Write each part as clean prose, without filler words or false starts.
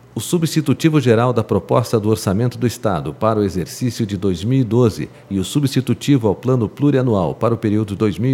O substitutivo-geral da proposta do Orçamento do Estado para o exercício de 2012 e o substitutivo ao Plano Plurianual para o período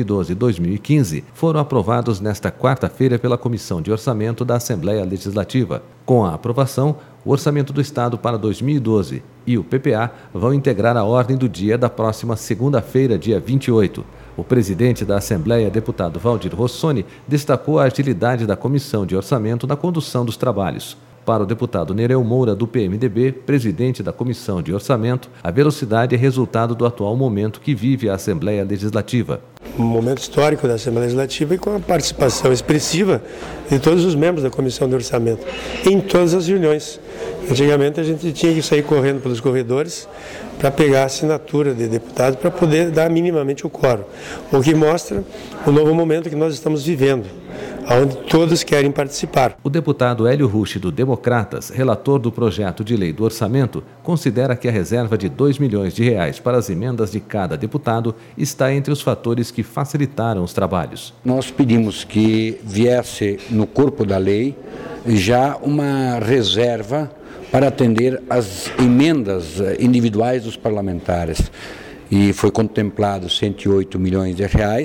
2012-2015 foram aprovados nesta quarta-feira pela Comissão de Orçamento da Assembleia Legislativa. Com a aprovação, o Orçamento do Estado para 2012 e o PPA vão integrar a ordem do dia da próxima segunda-feira, dia 28. O presidente da Assembleia, deputado Valdir Rossoni, destacou a agilidade da Comissão de Orçamento na condução dos trabalhos. Para o deputado Nereu Moura, do PMDB, presidente da Comissão de Orçamento, a velocidade é resultado do atual momento que vive a Assembleia Legislativa. Um momento histórico da Assembleia Legislativa e com a participação expressiva de todos os membros da Comissão de Orçamento, em todas as reuniões. Antigamente a gente tinha que sair correndo pelos corredores para pegar a assinatura de deputados para poder dar minimamente o quórum, o que mostra o novo momento que nós estamos vivendo, onde todos querem participar. O deputado Hélio Rusch, do Democratas, relator do projeto de lei do orçamento, considera que a reserva de R$2 milhões para as emendas de cada deputado está entre os fatores que facilitaram os trabalhos. Nós pedimos que viesse no corpo da lei já uma reserva para atender às emendas individuais dos parlamentares. E foi contemplado R$108 milhões,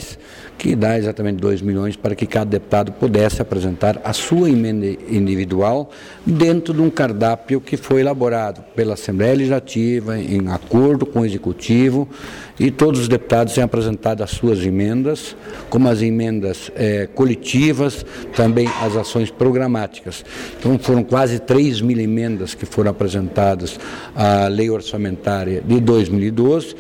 que dá exatamente R$2 milhões para que cada deputado pudesse apresentar a sua emenda individual dentro de um cardápio que foi elaborado pela Assembleia Legislativa em acordo com o Executivo, e todos os deputados têm apresentado as suas emendas, como as emendas coletivas, também as ações programáticas. Então foram quase 3 mil emendas que foram apresentadas à Lei Orçamentária de 2012,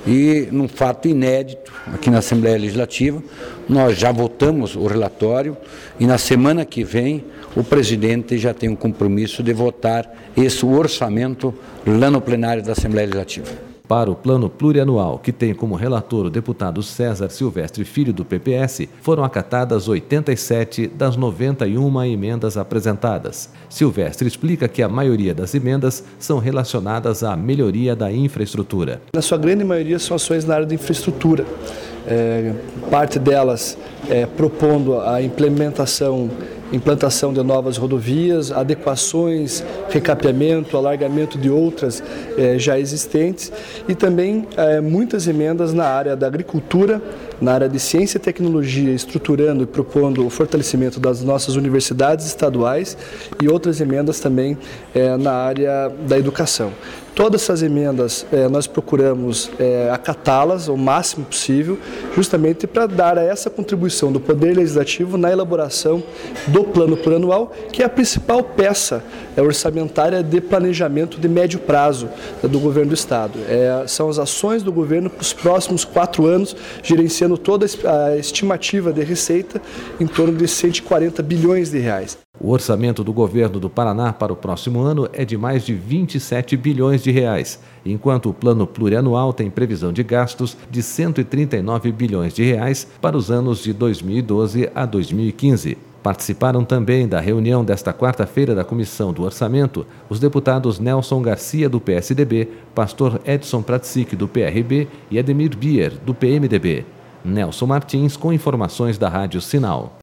e num fato inédito aqui na Assembleia Legislativa, nós já votamos o relatório e na semana que vem o presidente já tem um compromisso de votar esse orçamento lá no plenário da Assembleia Legislativa. Para o Plano Plurianual, que tem como relator o deputado César Silvestre Filho, do PPS, foram acatadas 87 das 91 emendas apresentadas. Silvestre explica que a maioria das emendas são relacionadas à melhoria da infraestrutura. Na sua grande maioria são ações na área de infraestrutura. Parte delas propondo a implantação de novas rodovias, adequações, recapeamento, alargamento de outras já existentes, e também muitas emendas na área da agricultura, na área de ciência e tecnologia, estruturando e propondo o fortalecimento das nossas universidades estaduais, e outras emendas também na área da educação. Todas essas emendas nós procuramos acatá-las o máximo possível, justamente para dar essa contribuição do Poder Legislativo na elaboração do Plano Plurianual, que é a principal peça orçamentária de planejamento de médio prazo do Governo do Estado. São as ações do Governo para os próximos 4 anos, gerenciando toda a estimativa de receita em torno de R$140 bilhões. O orçamento do governo do Paraná para o próximo ano é de mais de R$27 bilhões, enquanto o Plano Plurianual tem previsão de gastos de R$139 bilhões para os anos de 2012 a 2015. Participaram também da reunião desta quarta-feira da Comissão do Orçamento os deputados Nelson Garcia, do PSDB, Pastor Edson Pratsic, do PRB, e Ademir Bier, do PMDB. Nelson Martins, com informações da Rádio Sinal.